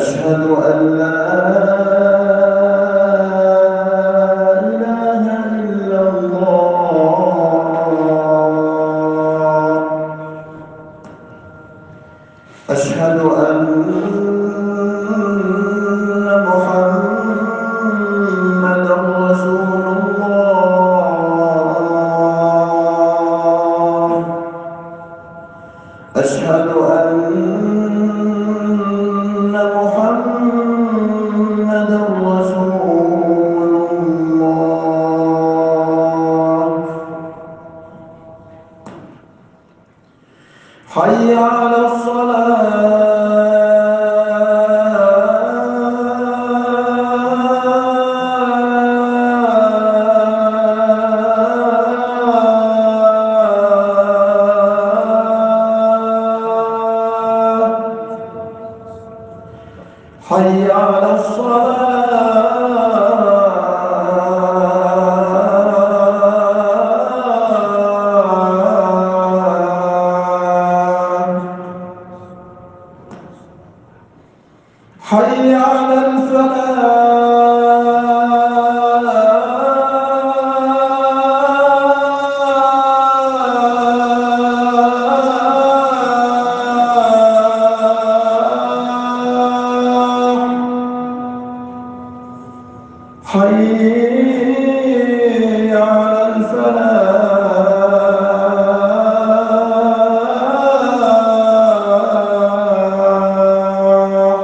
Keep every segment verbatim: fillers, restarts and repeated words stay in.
أشهد أن لا إله إلا الله. أشهد أن محمدا رسول الله. أشهد أن محمدا رسول الله. حي على حي على الصلاة. حي على حي على الفلاح.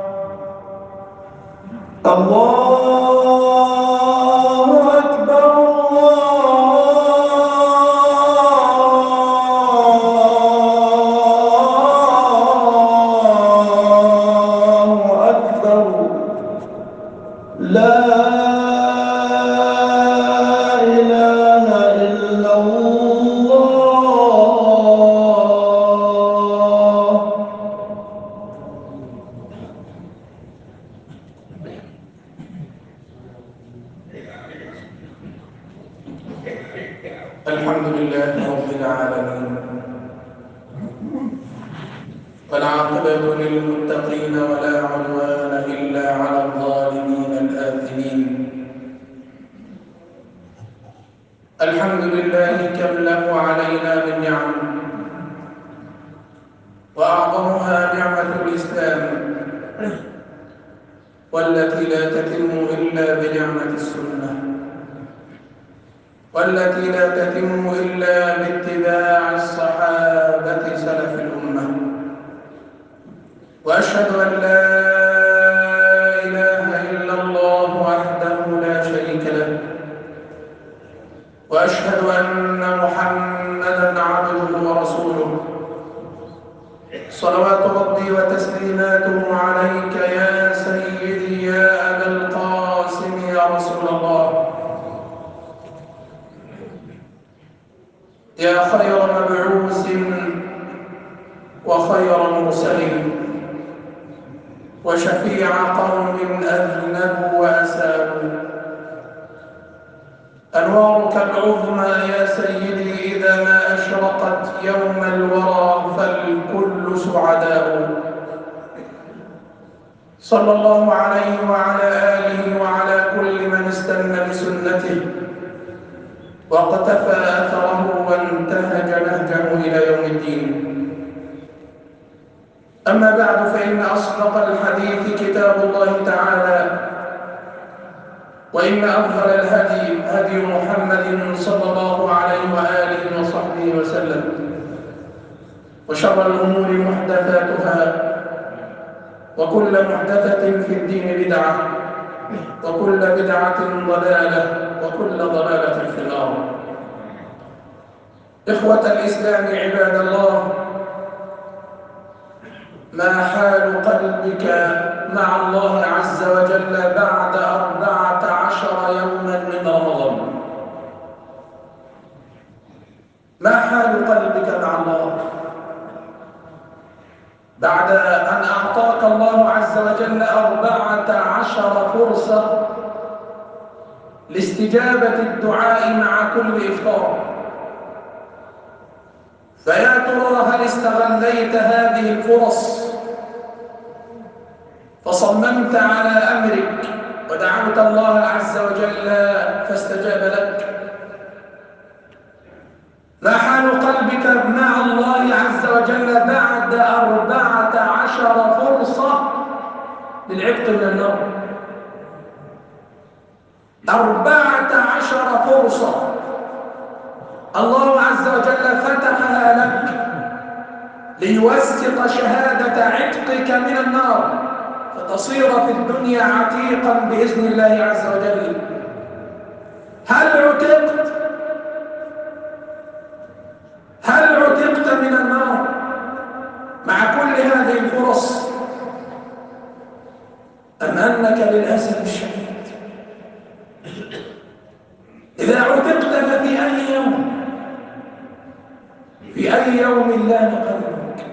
الله أكبر الله أكبر. لا إله إلا الله. الحمد لله رب العالمين، والعاقبة للمتقين ولا عدوان إلا على الظالمين الآثمين. الحمد لله كم له علينا من نعم، وأعظمها نعمة الإسلام، والتي لا تتم إلا بنعمة السنة، والتي لا تتم إلا باتباع الصحابة سلف الأمة. وأشهد أن لا إله إلا الله وحده لا شريك له، وأشهد أن محمدًا عبده ورسوله، صلوات ربي وتسليماته عليك يا سيدي يا أبا القاسم يا رسول الله، يا خير مبعوث وخير مرسل، وشفيع قوم أذنبوا وأساءوا. أنوارك العظمى يا سيدي إذا ما أشرقت يوم الورى فالكل سعداء. صلى الله عليه وعلى آله وعلى كل من استنى بسنته واقتفى أثره وانتهج نهجه إلى يوم الدين. أما بعد، فإن أصدق الحديث كتاب الله تعالى، وإن أفضل الهدي هدي محمد صلى الله عليه وآله وصحبه وسلم، وشر الأمور محدثاتها، وكل محدثة في الدين بدعة، وكل بدعة ضلالة، وكل ضلالة في النار. إخوة الإسلام عباد الله، ما حال قلبك مع الله عز وجل بعد أربعة عشر يوما من رمضان؟ ما حال قلبك مع الله بعد أن أعطاك الله عز وجل أربعة عشر فرصة لاستجابة الدعاء مع كل إفطار؟ فيا ترى هل استغليت هذه الفرص وصممت على أمرك ودعوت الله عز وجل فاستجاب لك. ما حال قلبك مع الله عز وجل بعد أربعة عشر فرصة للعتق من النار؟ أربعة عشر فرصة الله عز وجل فتحها لك ليوثق شهادة عتقك من النار، فتصير في الدنيا عتيقا بإذن الله عز وجل. هل عتقت؟ هل عتقت من النار مع كل هذه الفرص؟ أم أنك للأسف الشديد إذا عتقت ففي أي يوم في أي يوم لا نقلك،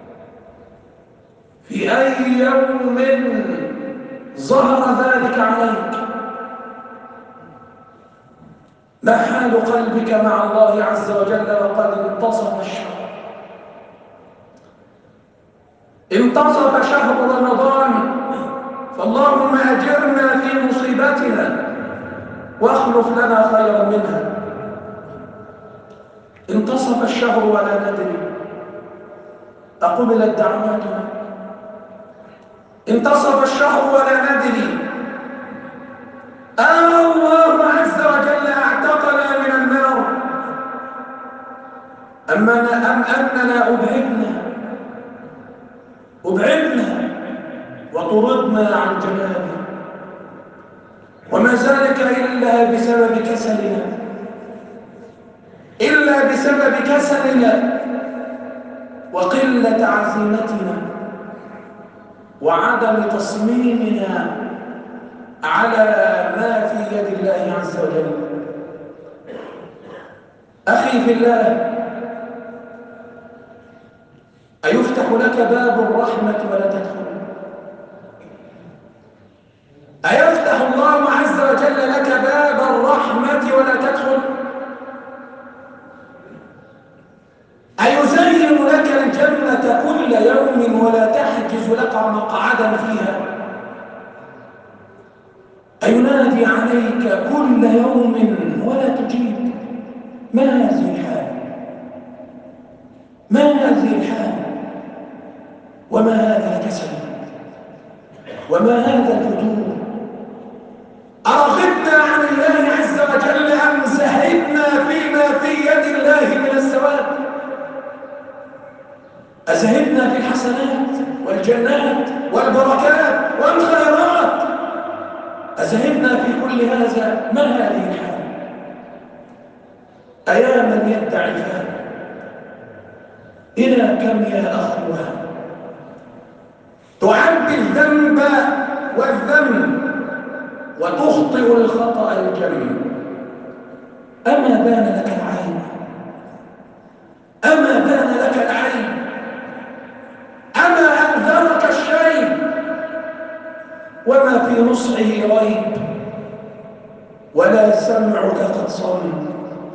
في أي يوم ظهر ذلك عليك؟ ما حال قلبك مع الله عز وجل وقد انتصف الشهر؟ انتصف شهر رمضان، فاللهم أجرنا في مصيبتنا واخلف لنا خيرا منها. انتصف الشهر ولا ندري أقبلت دعواتنا. انتصف الشهر ولا ندري آه الله عز وجل اعتقنا من النار أم أم أننا أبعدنا أبعدنا وطردنا عن جنابه، وما ذلك إلا بسبب كسلنا، إلا بسبب كسلنا وقلة عزيمتنا وعدم تصميمنا على ما في يد الله عز وجل. أخي في الله، أيفتح لك باب الرحمة ولا تدخل؟ أيفتح الله عز وجل لك باب الرحمة ولا تدخل؟ أيزين لك الجنة كل يوم ولا تحجز لك مقعدا فيها؟ أينادي عليك كل يوم ولا تجيب؟ ما هذه الحال؟ ما هذه الحال؟ وما هذا الكسل؟ وما هذا الفتور؟ أرغبنا عن الله عز وجل أم زهدنا فيما في يد الله من السواد؟ أزهدنا في الحسنات والجنات والبركات والخيرات؟ أزهدنا في كل هذا؟ ما هذه الحال؟ أيا من يدعي الفهم، إلى كم يا أخوة تعبي الذنب والذنب وتخطئ الخطأ الجم؟ أما بان لك العين؟ أما بان لك العين؟ أما أنذرك الشيء وما في نصحه ريب ولا سمعك قد صم؟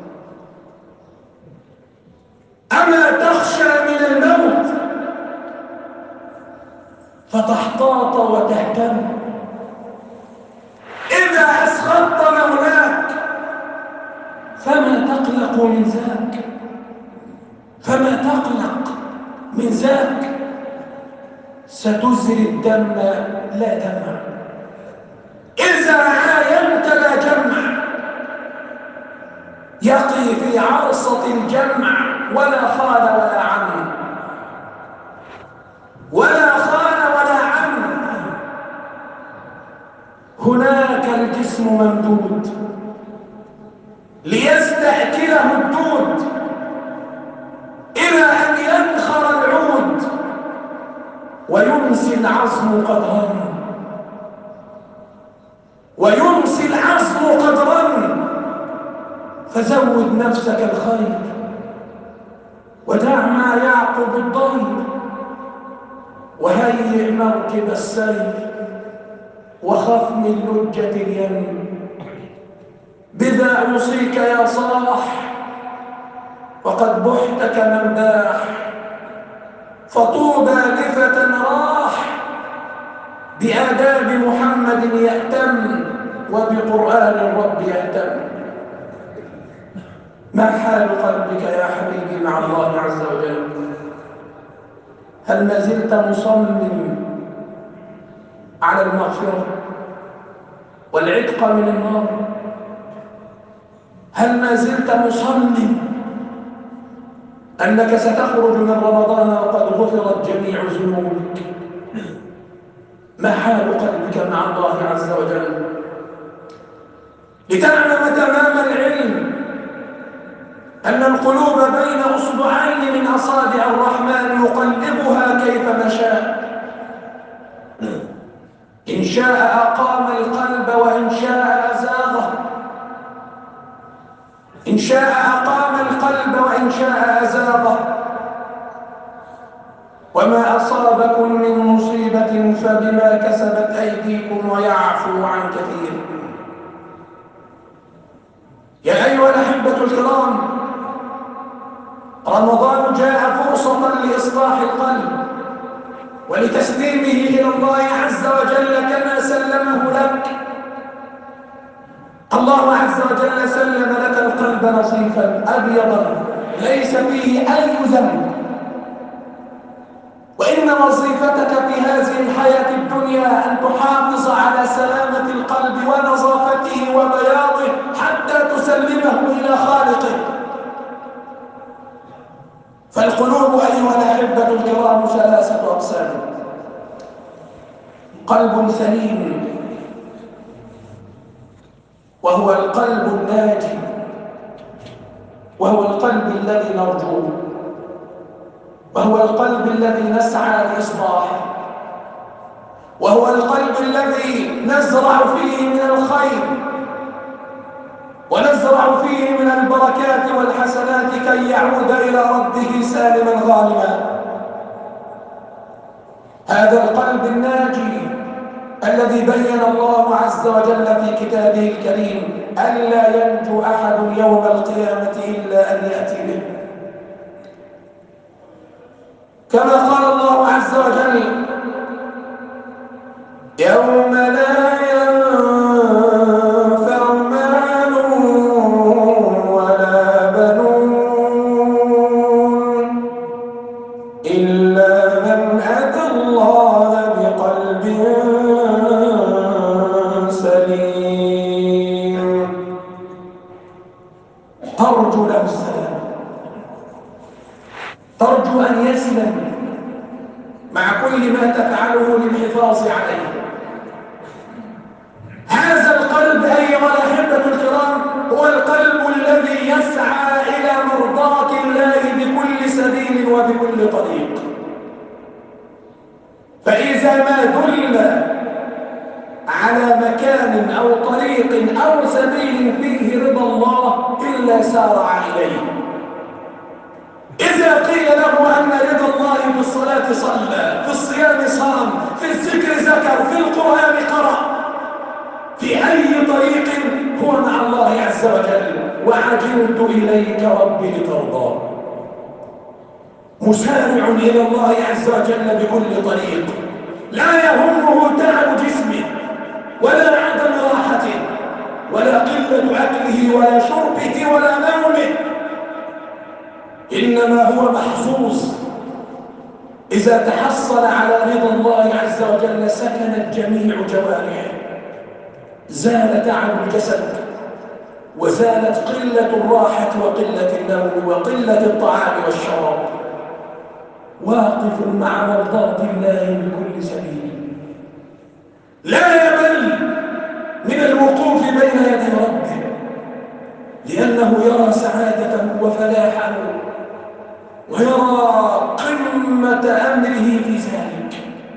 أما تخشى من الموت فتحتاط وتهتم؟ إذا أسخطت مولاك فما تقلق من ذاك؟ فما تقلق من ذاك؟ ستزري الدم لا دمع، إذا عاينت لا جمع، يقي في عرصة الجمع ولا خال ولا عم، ولا خال ولا عم. هناك الجسم ممدود ليستأكله الدود إلى أن ينخر العود ويمسي العظم قدرا، ويمسي العظم قدرا. فزود نفسك الخير ودع ما يعقب الضير، وهيئ موكب السير وخف من لجة اليم. بذا أوصيك يا صاح وقد بحت كمن باح، فطوبى لفتى راح بآداب محمد يأتم وبقرآن الرب يهتم. ما حال قلبك يا حبيبي مع الله عز وجل؟ هل ما زلت مصمم على المغفرة والعتق من النار؟ هل ما زلت مصمم أنك ستخرج من رمضان وقد غفرت جميع ذنوبك؟ ما حال قلبك مع الله عز وجل؟ لتعلم تمام العلم أن القلوب بين أصبعين من أصابع الرحمن يقلبها كيفما شاء. إن شاء أقام القلب وإن شاء أزاغه، إن شاء أقام القلب وإن شاء أزاغه. وما أصابكم من مصيبة فبما كسبت أيديكم ويعفو عن كثير. يا أيها الأحبة الكرام، رمضان جاء فرصة لإصلاح القلب ولتسليمه إلى الله عز وجل كما سلمه لك. الله عز وجل سلم لك القلب نصيفا أبيضا ليس فيه أي ذنب، وإن وظيفتك في هذه الحياة الدنيا أن تحافظ على سلامة القلب ونظافته وبياضه حتى تسلمه إلى خالقه. فالقلوب أيها الأحبة الكرام ثلاثة أقسام: قلب سليم وهو القلب الناجي، وهو القلب الذي نرجوه، وهو القلب الذي نسعى لإصلاحه، وهو القلب الذي نزرع فيه من الخير ونزرع فيه من البركات والحسنات كي يعود إلى ربه سالما غانما. هذا القلب الناجي الذي بين الله عز وجل في كتابه الكريم ألا ينجو أحد يوم القيامة إلا أن يأتي به، كما قال الله عز وجل: يوم لا ينفع مال ولا بنون إلا من أتى الله بقلب سليم. ترجو له السلام، ترجو أن يسلم مع كل ما تفعله للحفاظ عليه. هذا القلب أيها الأحبة الكرام هو القلب الذي يسعى إلى مرضاة الله بكل سبيل وبكل طريق. فإذا ما دل على مكان أو طريق أو سبيل فيه رضا الله إلا سارع إليه. إذا قيل له أن رضا الله في الصلاة صلى، في الصيام صام، في الذكر ذكر، في القرآن قرأ، في أي طريق هو مع الله عز وجل. وعجلت إليك ربي لترضى، مسارع إلى الله عز وجل بكل طريق، لا يهمه تعب جسمه ولا عدم راحته ولا قلة أكله ولا شربه ولا نومه، إنما هو محظوظ إذا تحصل على رضا الله عز وجل سكنت جميع جوارحه، زال تعب الجسد وزالت قلة الراحة وقلة النوم وقلة الطعام والشراب، واقف مع مرضاة الله بكل سبيل، لا يمل من الوقوف بين يدي ربه، لأنه يرى سعادته وفلاحه ويرى قمة أمره في ذلك،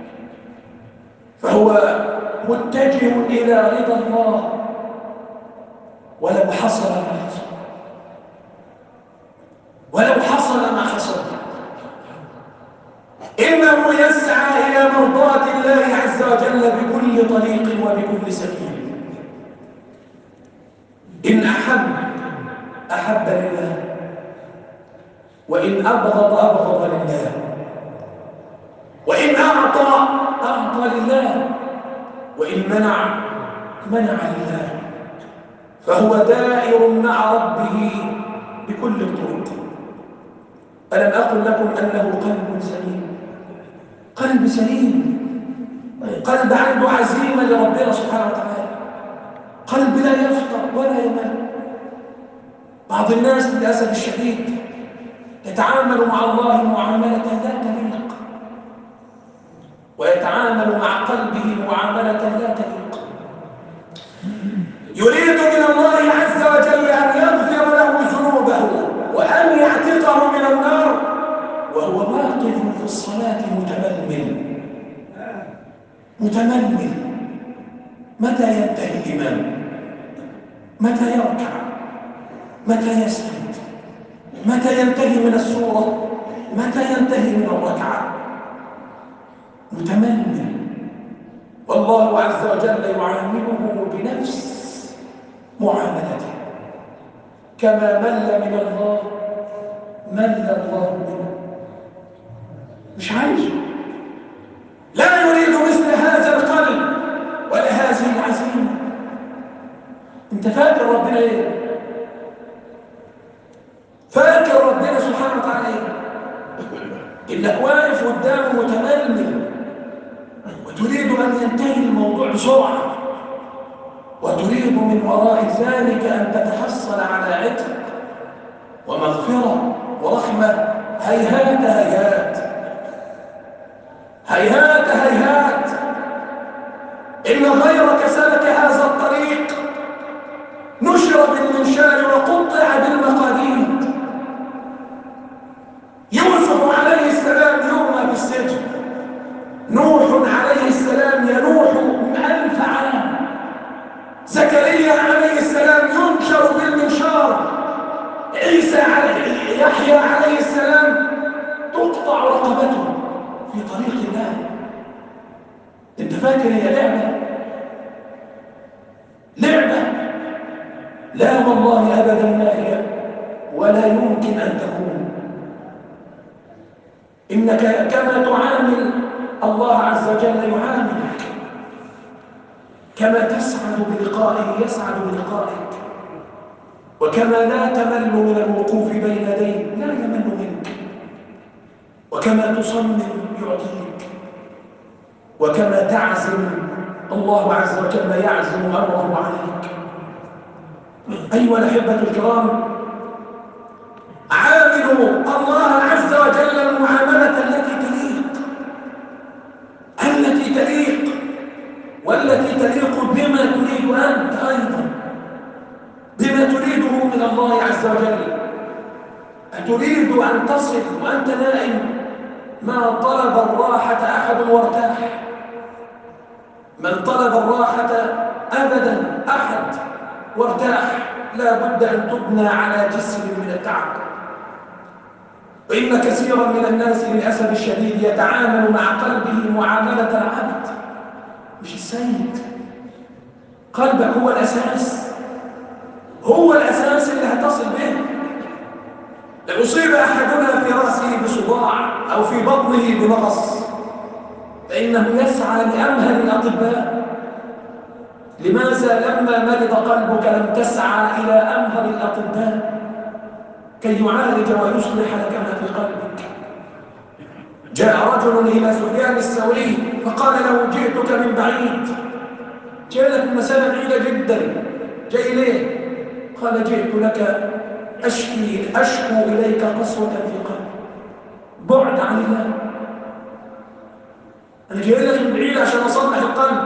فهو متجه إلى رضا الله ولو حصل ما حصل، ولو حصل ما حصل، إنه يسعى إلى مرضاة الله عز وجل بكل طريق وبكل سبيل. إن أحب أحب لله، وإن أبغض أبغض لله، وإن أعطى أعطى لله، وإن منع منع لله، فهو دائر مع ربه بكل الطرق. ألم أقل لكم أنه قلب سليم؟ قلب سليم، قلب عنده عزيمة لربنا سبحانه وتعالى، قلب لا يفتر ولا يمل. بعض الناس للأسف الشديد يتعامل مع الله معاملة لا تليق، ويتعامل مع قلبه معاملة لا تليق. يريد من الله عز وجل أن يغفر له ذنوبه وأن يعتقه من النار، وهو واقف في الصلاة متململ متململ. متى ينتهي الإمام؟ متى يركع؟ متى يسجد؟ متى ينتهي من السورة؟ متى ينتهي من الركعة؟ متململ. والله عز وجل يعامله بنفس معاملته، كما مل من الله مل الله منه. مش عايز، لا يريد مثل هذا القلب ولا هذه العزيمة. انت فاكر ربنا ايه؟ فاكر ربنا سبحانه وتعالى ايه؟ انك واقف قدامه متململ وتريد ان ينتهي الموضوع بسرعه، وتريد من وراء ذلك ان تتحصل على عتق ومغفره ورحمه. هيهات هيهات هيهات هيهات، ان غيرك سلك هذا الطريق نشر بالمنشار وقطع بالمقاديد. يوسف عليه السلام يرمى بالسجن، نوح عليه السلام ينوح ألف عام، زكريا عليه السلام ينشر بالمنشار، عيسى عليه يحيى عليه السلام تقطع رقبته في طريق الله. انت فاكر هي لعبة؟ لعبة؟ لا والله أبدا ما هي، ولا يمكن أن تكون. إنك كما تعامل الله عز وجل يعاملك، كما تسعد بلقائه يسعد بلقائك، وكما لا تمل من الوقوف بين يديه لا يمل منك، وكما تصمم يعطيك، وكما تعزم الله عز وجل يعزم أمره عليك. أيها الأحبة الكرام، عاملوا الله عز وجل المعاملة التي تليق التي تليق والتي تليق بما تريد أنت أيضا، بما تريده من الله عز وجل. أتريد أن تصل وأنت نائم؟ ما طلب الراحة أحد وارتاح، من طلب الراحة أبدا أحد وارتاح. لا بد أن تبنى على جسر من التعب. وإن كثيرا من الناس للأسف الشديد يتعامل مع قلبه معاملة العبد مش السيد. قلبك هو الأساس، هو الأساس اللي هتصل به. لو أصيب أحدنا في رأسه بصداع أو في بطنه بمغص فإنه يسعى لأمهل الأطباء. لماذا لما مرض قلبك لم تسعى إلى أمهل الأطباء كي يعالج ويصلح لك ما في قلبك؟ جاء رجل إلى سفيان الثوري فقال له: جئتك من بعيد، جاء لك مسألة بعيدة جدا، جاي ليه؟ قال: جئت لك أشكي أشكو إليك قسوة في قلبي، بعد عن الله. أنا جاي لك من بعيد عشان أصلح القلب.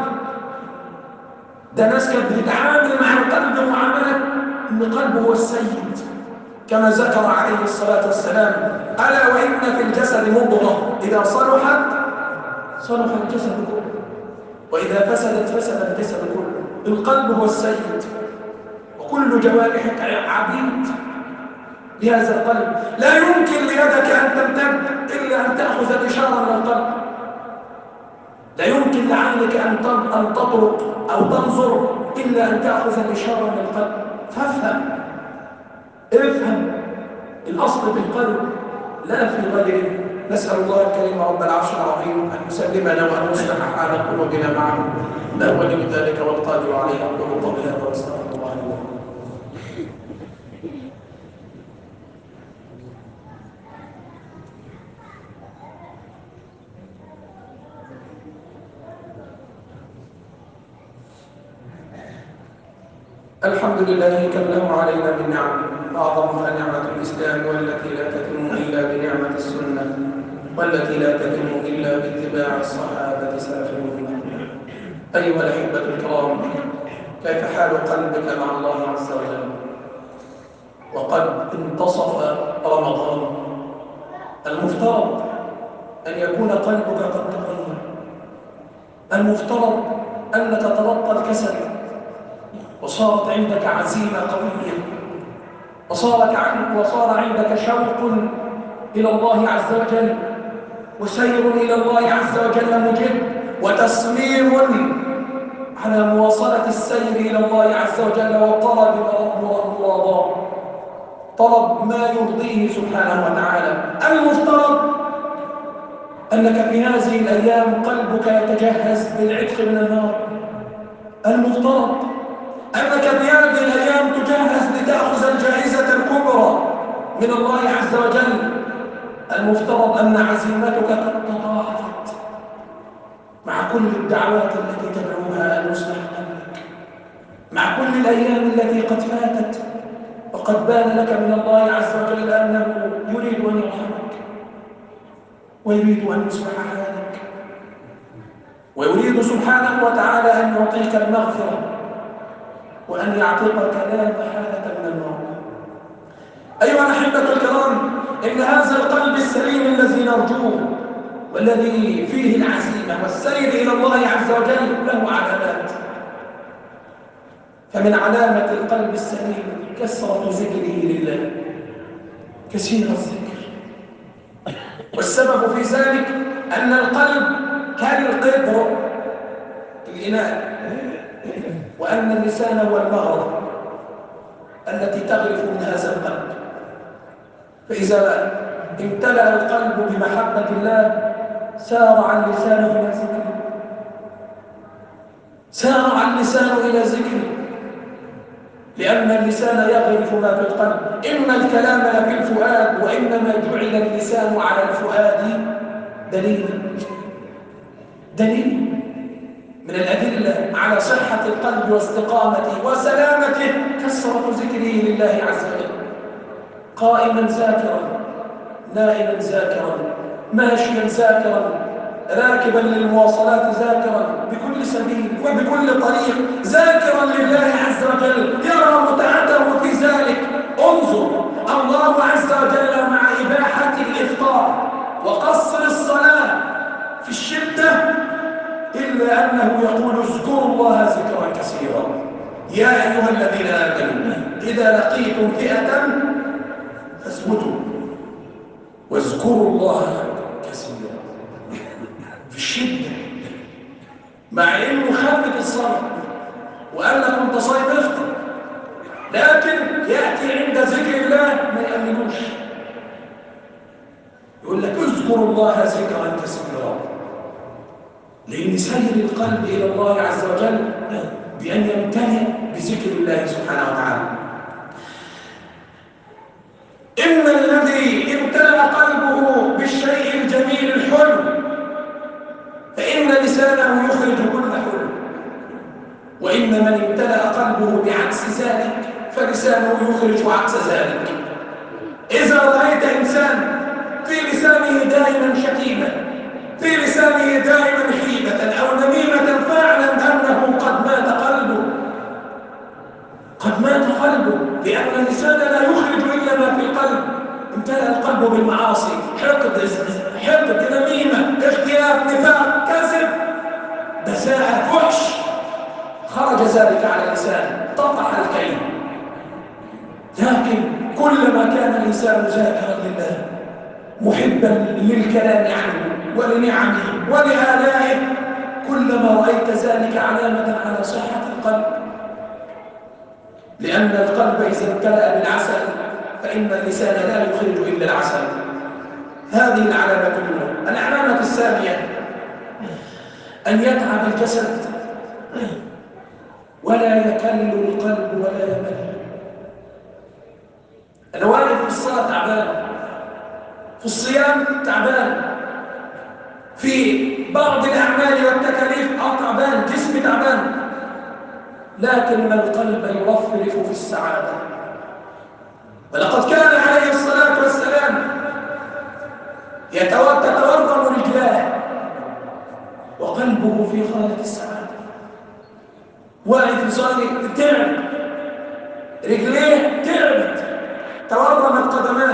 ده ناس كانت بتتعامل مع القلب معاملة إن قلبه هو السيد، كما ذكر عليه الصلاة والسلام: ألا وإن في الجسد مضغة إذا صلحت صلح الجسد كله، وإذا فسدت فسد الجسد كله. القلب هو السيد، وكل جوارحك عبيد لهذا القلب. لا يمكن ليدك أن تمتد إلا أن تأخذ الإشارة من القلب. لا يمكن لعينك أن تطرق أو تنظر إلا أن تأخذ الإشارة من القلب. فافهم، افهم الأصل في القلب لا في غيره. نسأل الله الكريم رب العرش العظيم أن يسلمنا وأن يصلح حال قلوبنا معه، لا ولي ذلك والقادر عليه. أقول قولي هذا وأستغفر الله لي ولكم. الحمد لله كله علينا من نعم، أعظمها نعمة الإسلام، والتي لا تتم إلا بنعمة السنة، والتي لا تتم إلا باتباع الصحابة سلف الأمة. أيها الأحبة الكرام، كيف حال قلبك مع الله عز وجل؟ وقد انتصف رمضان، المفترض أن يكون قلبك قد تغير، المفترض أنك تبطل كسل، وصارت عندك عزيمة قوية، وصارت عندك وصار عندك شوق إلى الله عز وجل، وسير إلى الله عز وجل مجد، وتصميم على مواصلة السير إلى الله عز وجل، وطلب مرضاه، طلب ما يرضيه سبحانه وتعالى. المفترض أنك في هذه الأيام قلبك يتجهز للعتق من النار، المفترض أنك في هذه الأيام تجهز لتأخذ الجائزة الكبرى من الله عز وجل. المفترض أن عزيمتك قد تضاعفت مع كل الدعوات التي تدعوها أن يصلح قلبك، مع كل الأيام التي قد فاتت، وقد بان لك من الله عز وجل أنه يريد أن يرحمك، ويريد أن يصلح حالك، ويريد سبحانه وتعالى أن يعطيك المغفرة، وأن يعتقك لا محالة من النار. أيها الأحبة الكرام، إن هذا القلب السليم الذي نرجوه، والذي فيه العزيمة والسير إلى الله عز وجل، له علامات. فمن علامة القلب السليم كثرة ذكره لله، كثير الذكر. والسبب في ذلك أن القلب كالقدر الإناء، وأن اللسان هو المغرب التي تغرف من هذا القلب. فإذا امتلأ القلب بمحبة الله سارع اللسان إلى ذكره، سارع اللسان إلى ذكره، لأن اللسان يغرف ما في القلب. إما الكلام لفي الفؤاد، وإنما جعل اللسان على الفؤاد دليلا، دليل من الأدلة على صحة القلب واستقامته وسلامته كثرة ذكره لله عز وجل، قائما ذاكرا، نائما ذاكرا، ماشيا ذاكرا، راكبا للمواصلات ذاكرا، بكل سبيل وبكل طريق ذاكرا لله عز وجل، يرى متعته في ذلك. انظر، الله عز وجل مع إباحة الإفطار وقصر الصلاة في الشدة، إلا أنه يقول اذكروا الله ذكرا كثيرا. يا أيها الذين آمنوا إذا لقيتم فئة فاثبتوا واذكروا الله كثيرا، في الشدة، مع إنه خفف الصلاة وقال لك أنت صايم افطر، لكن يأتي عند ذكر الله ما يأمنوش، يقول لك اذكروا الله ذكرا كثيرا، لأن سير القلب إلى الله عز وجل بأن يمتلئ بذكر الله سبحانه وتعالى. إن الذي امتلأ قلبه بالشيء الجميل الحلو فإن لسانه يخرج كل حلو، وإن من امتلأ قلبه بعكس ذلك فلسانه يخرج عكس ذلك. إذا رأيت إنسان في لسانه دائما شتيمة، في لسانه دائما حيبة أو نميمة، فاعلم أنه قد مات قلبه، قد مات قلبه، لأن اللسان لا يخرج إلا ما في القلب. امتلأ القلب بالمعاصي، حقد، حقد، نميمة، اختلاف، نفاق، كذب، بساءة، فحش، خرج ذلك على اللسان، طفح الكلم. لكن كلما كان الإنسان ذاكرا لله، محبا للكلام عنه ولنعمه ولآلائه، كلما رأيت ذلك علامة على صحة القلب. لأن القلب إذا امتلأ بالعسل فإن اللسان لا يخرج إلا العسل، هذه العلامة الأولى. العلامة الثانية أن يتعب الجسد ولا يكل القلب ولا يمل. أنا واقف في الصلاة تعبان، في الصيام تعبان، في بعض الأعمال والتكاليف أو تعبان، جسمي تعبان، لكن القلب يرفرف في السعادة. ولقد كان عليه الصلاة والسلام يتورم رجلاه وقلبه في خالة السعادة. واقف يصلي تعب، رجليه تعبت، تورمت قدماه،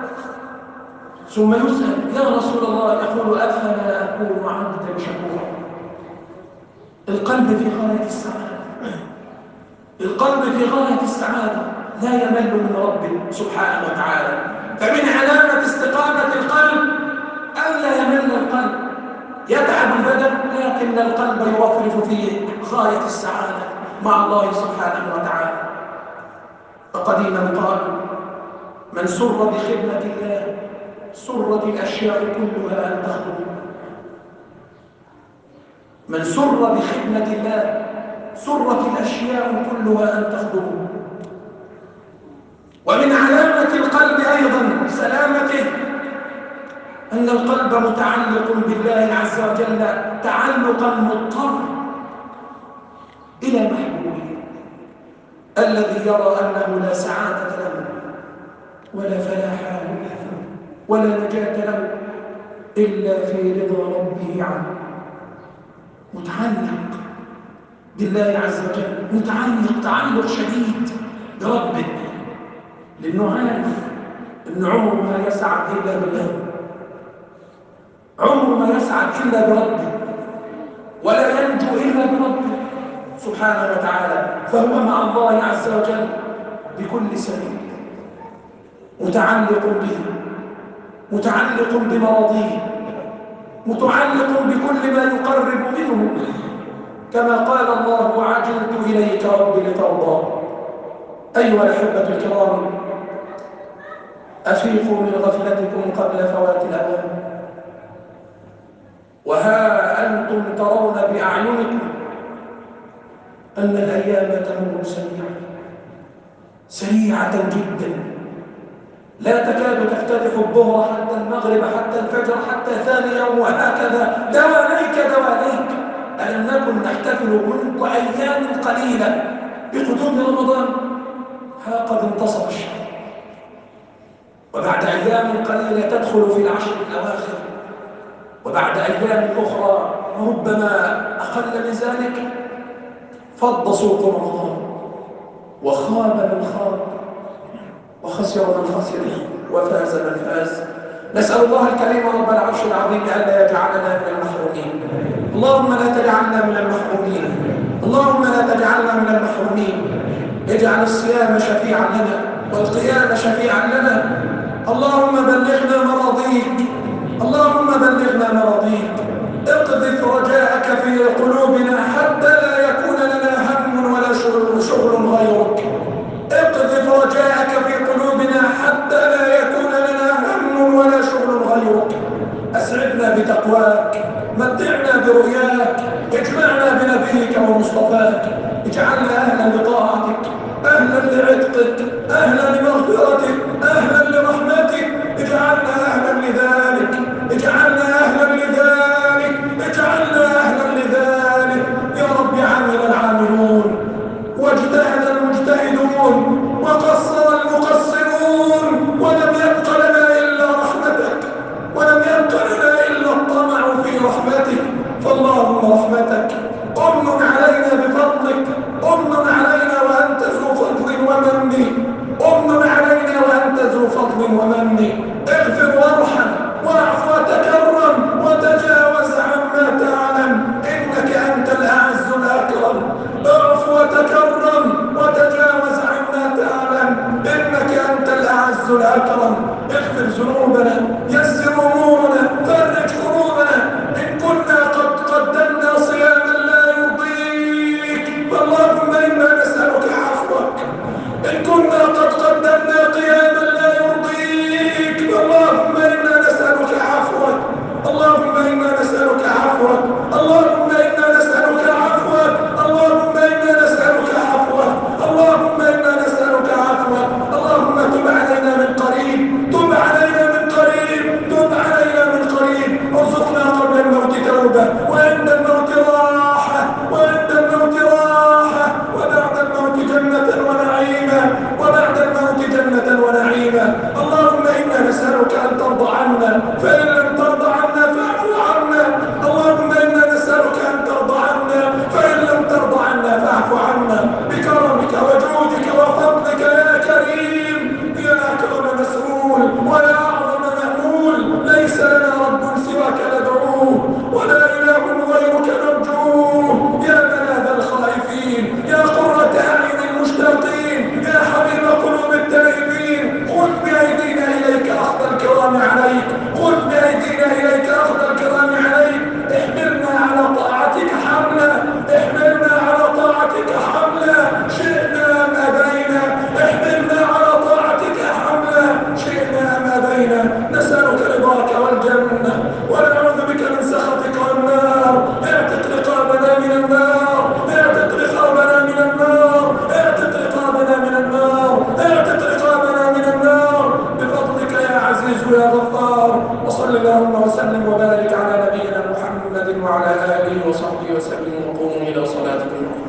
ثم يسأل يا رسول الله، يقول أفلا أكون عبدا شكورا. القلب في غاية السعادة، القلب في غاية السعادة، لا يمل من ربه سبحانه وتعالى. فمن علامة استقامة القلب ألا يمل القلب. يتعب البدن لكن القلب يرفرف في غاية السعادة مع الله سبحانه وتعالى. فقديما قال من سر بخدمة الله سرت الأشياء كلها أن تخدم. من سر بخدمة الله سرت الأشياء كلها أن تخدم. ومن علامة القلب أيضا سلامته أن القلب متعلق بالله عز وجل تعلقا مضطر إلى محبوبه الذي يرى أنه لا سعادة له ولا فلاح له ولا نجاة له إلا في رضا ربه عنه. متعلق بالله عز وجل، متعلق تعلق شديد بربه، لأنه عارف أن عمره ما يسعد إلا بالله، عمره ما يسعد إلا بربه، ولا ينجو إلا بربه سبحانه وتعالى. فهو مع الله عز وجل بكل سبيل، متعلق به، متعلق بمراضيه، متعلق بكل ما يقرب منه، كما قال الله وعجلت إليك ربي لترضى. أيها الأحبة الكرام، أفيقوا من غفلتكم قبل فوات الأوان. وها أنتم ترون بأعينكم أن الأيام تمر سريعا سريعة جدا، لا تكاد تفتتح الظهر حتى المغرب حتى الفجر حتى ثاني يوم، وهكذا دواليك دواليك. ألم نكن نحتفل منذ أيام قليلة بقدوم رمضان؟ ها قد انتصف الشهر، وبعد أيام قليلة تدخل في العشر الأواخر، وبعد أيام أخرى ربما أقل من ذلك فض سوق رمضان، وخاب من خاب، وخسر من خسر، وفاز من فاز. نسأل الله الكريم رب العرش العظيم ألا يجعلنا من المحرومين. اللهم لا تجعلنا من المحرومين، اللهم لا تجعلنا من المحرومين. اجعل الصيام شفيعا لنا والقيام شفيعا لنا. اللهم بلغنا مراضيك، اللهم بلغنا مراضيك. اقذف رجاءك في قلوبنا حتى لا يكون لنا هم ولا شغل, شغل غيرك. اقذف رجاءك في قلوبنا حتى لا يكون لنا هم ولا شغل غيرك. أسعدنا بتقواك، متعنا برؤياك، اجمعنا بنبيك ومصطفاك. اجعلنا أهلا لطاعتك، أهلا لعتقك، أهلا لمغفرتك، أهلا لرحمتك. اجعلنا أهلا لذلك، اجعلنا أهلا لذلك، اجعلنا أهلا لذلك يا رب. عمل العاملون واجتهد المجتهدون وقصر المقصرون، ولم يبق لنا إلا رحمتك، ولم يبق لنا إلا الطمع في رحمتك. فاللهم رحمتك أمن علينا بفضلك، أمن علينا وأنت ذو فضل ومن، أمن علينا وأنت ذو فضل ومن. اغفر وارحم وعلى آله وصحبه وسلم وقوموا إلى صلاتكم.